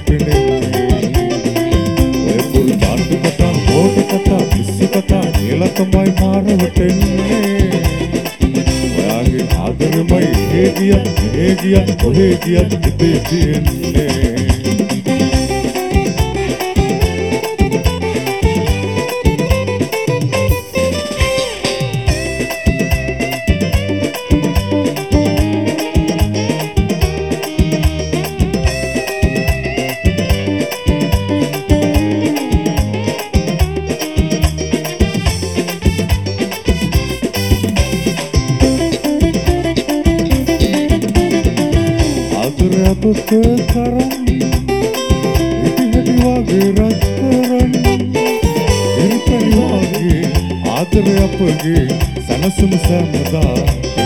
පෙනෙන්නේ ඔය පුල් ජාතු කතා ඕට කතා පිස්සු කතා කියලා තමයි මාරවටෙන්නේ ඔයාගේ ආදරෙමයි එහෙ ගියත් කොහේ ගියත් ඉබේ තියෙන්නේ අපක කරන් ඉතිහටි වගේ රත්තරන් එරිපරි වගේ ආදරය අපගේ සනසුම සෑමදා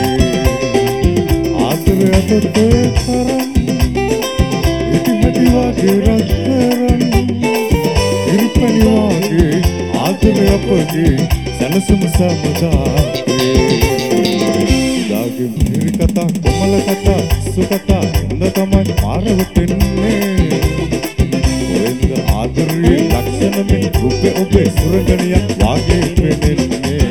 ආදරය අපක කරන් ඉතිහටි වගේ රත්තරන් එරිපරි වගේ ආදරය අපගේ සනසුම සෑමදා දාගේ මිහිරි කතා කොමල කතා සුකතා එන්න තමයි මාරවටෙන්නේ ඔයෙන්ද ආදරයේ ලක්ෂණමෙන් රූපේ ඔබේ සුරංගනියක් වාගේ පෙනෙන්නේ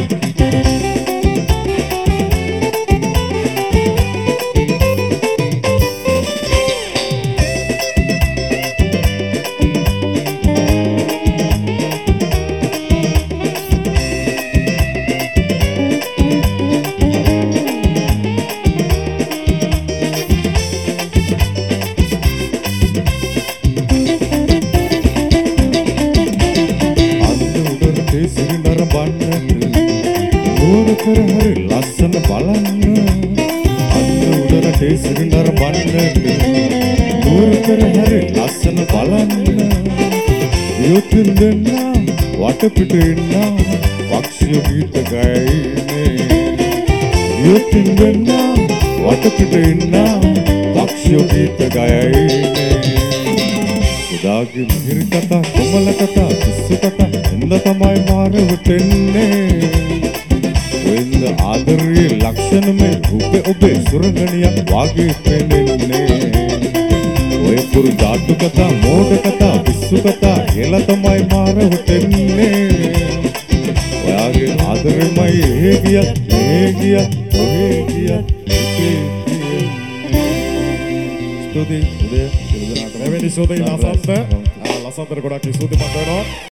කර හරි ලස්සන බලන්න අන්න උඩරට සිරිනර බන්නට නూరు කර හරි ලස්සන බලන්න යොතින් දෙන්න වටපිට ඉන්න පක්ෂිය ගීත ගයිනේ යොතින් දෙන්න වටපිට ඉන්න පක්ෂිය ගීත ගයිනේ උදාගේ මිහිරි කතා කොමල කතා පිස්සු කතා එන්න තමයි මාරවටෙන්නේ ඔයෙන්ද ආදරයේ ලක්ෂණමේ රූපේ ඔබේ සුරංගනියක් වාගේ පෙනෙන්නේ ඔය පුරු ජාතු කතා මෝඩ කතා පිස්සු කතා කියලා තමයි මාරවටෙන්නේ ඔයාගේ ආදරෙමයි එහෙ ගියත් කොහේ ගියත් ස්තුතියි උදේ සියලු දෙනාටම මෙවැනි සුවඳින් ලසන්ත ගොඩක් ස්තුතිමත් වෙනවා